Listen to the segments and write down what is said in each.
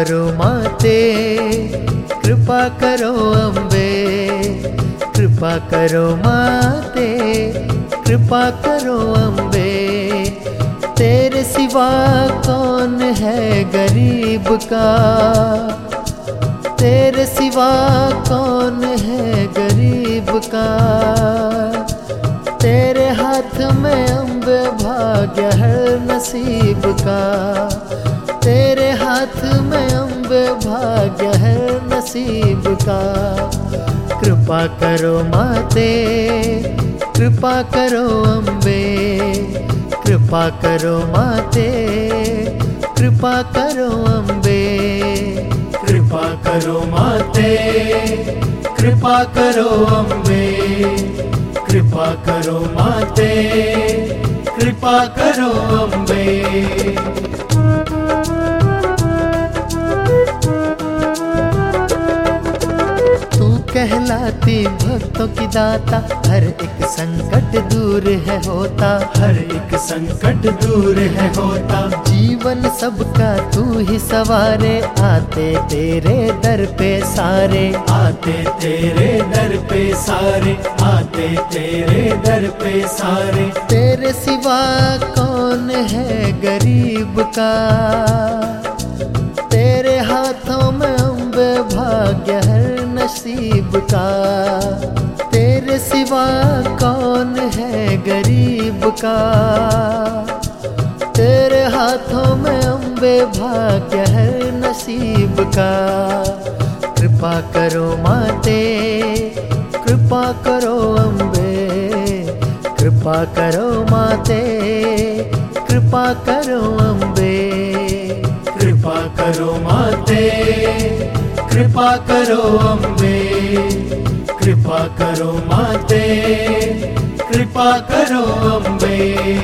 करो माते, कृपा करो अम्बे, कृपा करो माते, कृपा करो अम्बे। तेरे सिवा कौन है गरीब का, तेरे सिवा कौन है गरीब का। तेरे हाथ में अम्बे भाग्य है नसीब का, तेरे हाथ में अम्बे भाग्य है नसीब का। कृपा करो माते, कृपा करो अम्बे, कृपा करो माते, कृपा करो अम्बे। कृपा करो माते, कृपा करो अम्बे, कृपा करो माते, कृपा करो अम्बे। कहलाती भक्तों की दाता, हर एक संकट दूर है होता, हर एक संकट दूर है होता। जीवन सबका तू ही सवारे, आते तेरे दर पे सारे, आते तेरे दर पे सारे, आते तेरे दर पे सारे। तेरे सिवा कौन है गरीब का, तेरे हाथों में अम्बे भाग्य है नसीब का। तेरे सिवा कौन है गरीब का, तेरे हाथों में अम्बे भाग्य है नसीब का। कृपा करो माते, कृपा करो अम्बे, कृपा करो माते, कृपा करो अम्बे। कृपा करो माते, कृपा करो अम्बे, कृपा करो माते, कृपा करो अम्बे।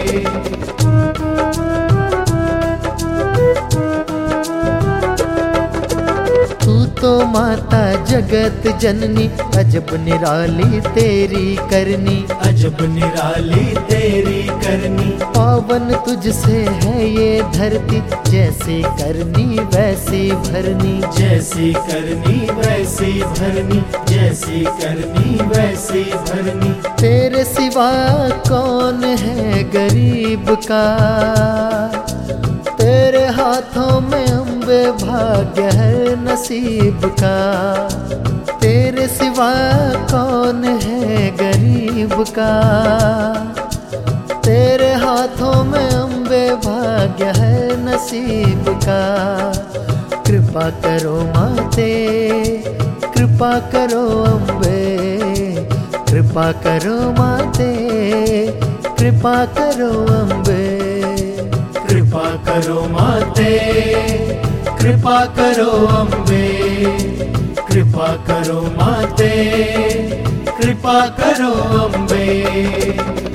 तू तो माता जगत जननी, अजब निराली तेरी करनी, अजब निराली तेरी करनी। पावन तुझसे है ये धरती, जैसी करनी वैसी भरनी, जैसी करनी वैसी भरनी, जैसी करनी वैसी भरनी। तेरे सिवा कौन है गरीब का, तेरे हाथों में अम्बे भाग्य है नसीब का। तेरे सिवा कौन है गरीब का, तेरे हाथों में अम्बे भाग्य है नसीब का। कृपा करो माते, कृपा करो अम्बे, कृपा करो माते, कृपा करो अम्बे। कृपा करो माते, कृपा करो अम्बे, कृपा करो माते, कृपा करो अम्बे।